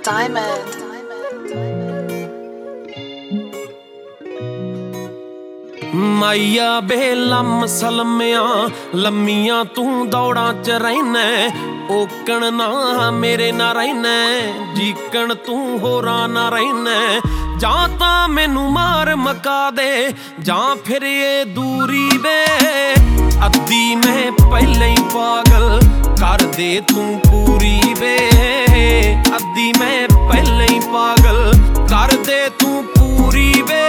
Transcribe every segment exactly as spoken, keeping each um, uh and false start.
Diamond. माइया बे lump सलमिया लम्मियां तू दौड़ां च रैना ओकण ना मेरे ना रहना जीकण तू होरां ना रहना जां तां मैनू मार मका दे जां फिर ये दूरी वे अद्धी मैं पहले ही पागल कर दे तू पूरी वे अद्धी मैं पहले ही पागल कर दे तू पूरी वे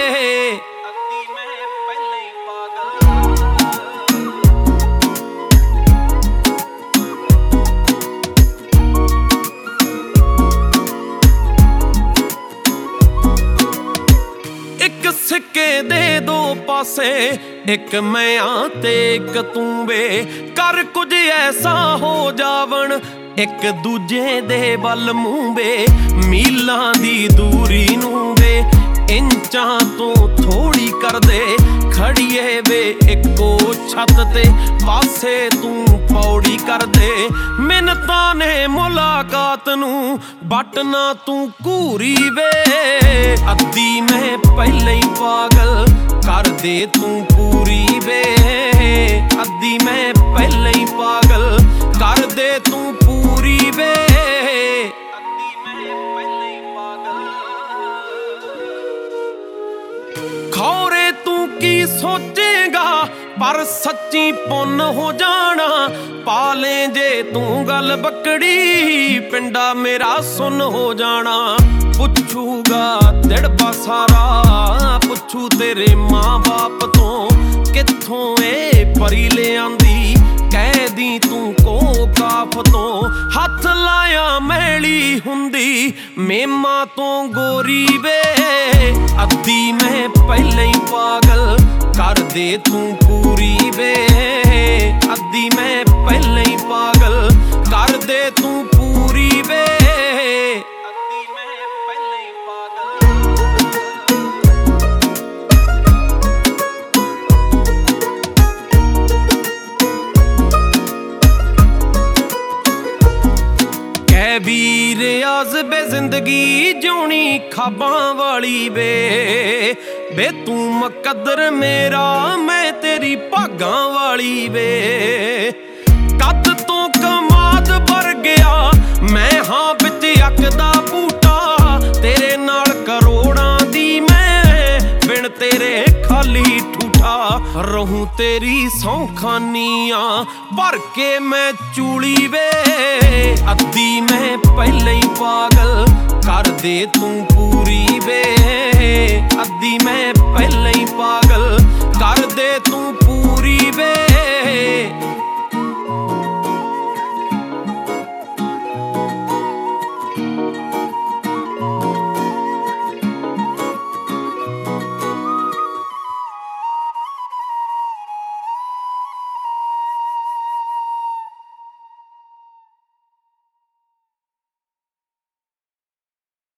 सिक्के दे दो पासे एक मैं आ ते एक तू वे कर कुछ ऐसा हो जावन एक दूजे दे बल मूं वे मीलां दी दूरी नू वे इंचां तो थोड़ी कर दे खड़िए वे एको छत ते पासे तू पौड़ी कर दे मिन्नतां ने मुलाकात नू बटना तू घूरी वे अद्धी मैं पहले ही पागल कर दे तू पूरी वे अद्धी मैं पहले ही पागल कर दे तू पूरी वे अद्धी मैं पहले ही पागल खौरे तू की सोचेगा पर सच्ची पुन हो जाना पाले जे तू गल बकड़ी पिंडा मेरा सुन हो जाना पुछूगा दिड़बा सारा पुछू तेरे माँ बाप तो कित्थों ए परी ले आंदी कह दी तू को काफ तो हथ लाया मैली हुंदी मेमा तो गोरी वे अद्धी मैं पहले ही पागल कर दे तू पूरी वे अद्धी मैं पहले ही पागल कर दे तू पूरी वे अद्धी मैं पहले ही पागल कह वीर आज़ बे जिंदगी जोनी खाबां वाली वे बे तू मुकद्दर मेरा मैं तेरी भागां वाली वे कद तो कमाद भर गया मैं हाँ बिच अकदा बूटा तेरे नाल करोड़ां दी मैं बिन तेरे खाली ठूठा रहूं तेरी सौखानियां भर के मैं चूली वे अद्धी मैं पहले ही पागल कर दे तू